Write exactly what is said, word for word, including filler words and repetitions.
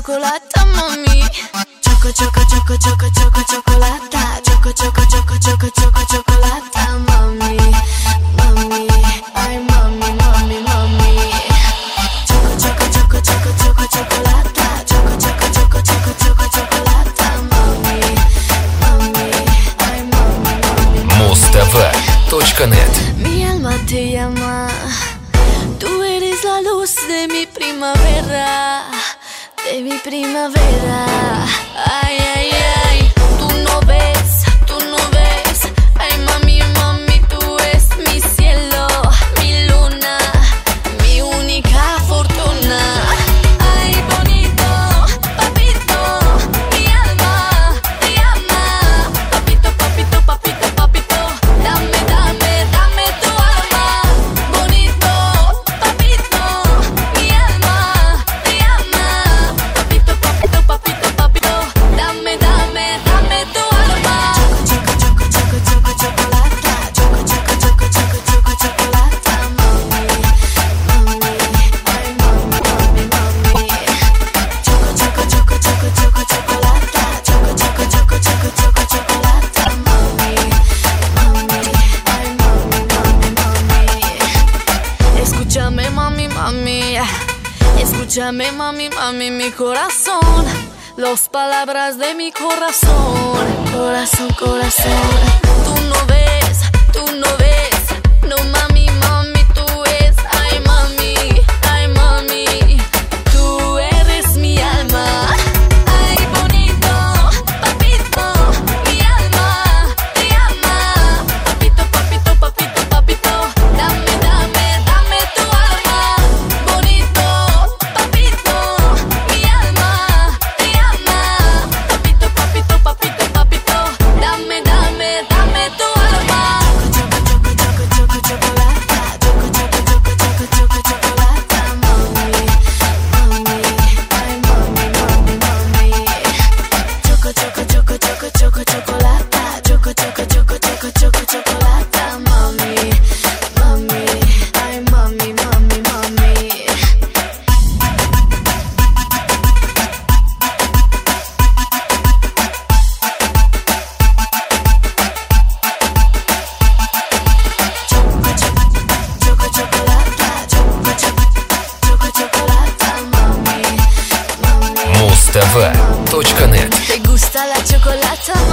cioccolata, mami. Choco, choco, choco, choco, choco, cioccolata. Choco, choco, choco, choco, choco, cioccolata, mami. Mami, ay mami, mami, mami. Choco, choco, choco, choco, choco, cioccolata. Choco, choco, choco, choco, choco, cioccolata, mami. Mami, ay mami, mami, mami. Mos T V точка нет. Mi alma te llama. Tú eres la luz de mi primavera, de mi primavera. Ay, ay, ay. Tú no ves, tú no ves. Ay, mami, mami, tú eres mi cielo, mi luna, mi única fortuna. Ay, bonito, papito, mi alma te llama. Papito, papito, papito, papito. Dame, dame, dame tu alma. Bonito, papito, mi alma te llama. Papito, papito, papito, papito. Dame, dame, dame tu alma. Choco, choco, choco, choco, chocolata. Choco, choco, choco, choco, choco, chocolata, mami. Mami, ay mami, mami, mami. Choco, choco, choco, choco, choco, chocolata. Choco, choco, choco, choco, choco, chocolata, mami. Mami, ay mami, mami, mami. Escúchame, mami, mami. Escúchame, mami, mami, mi corazón. Las palabras de mi corazón. Corazón, corazón. Tú no ves, tú no ves. No, mami, mami, tú es. Ay, mami, ay, mami. Tú eres mi alma. Ay, bonito, papito, mi alma te llama. Papito, papito, papito, papito. Dame, dame, dame tu alma. Bonito, papito, mi alma te llama. Papito, papito, papito, papito. Dame, dame, dame tu alma. Choco, choco, choco, choco, chocolata. Choco, choco, choco, choco, choco, chocolata, mami. Mami, ay mami, mami, mami. Choco, choco, choco, choco, choco, chocolata. Choco, choco, choco, choco, choco, chocolata, mami. Mami, ay mami, mami, mami. Choco, choco, choco, chocolata. Choco, choco, choco, chocolata, mami. Mami. Mos T V точка нет. ¿Te gusta la chocolata?